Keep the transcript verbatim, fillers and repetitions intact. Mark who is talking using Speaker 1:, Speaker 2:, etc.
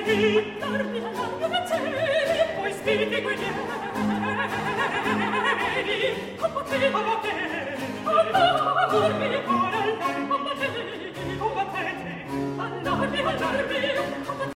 Speaker 1: piedi, darmi la larga piacere, poi spiriti guerrieri, con potere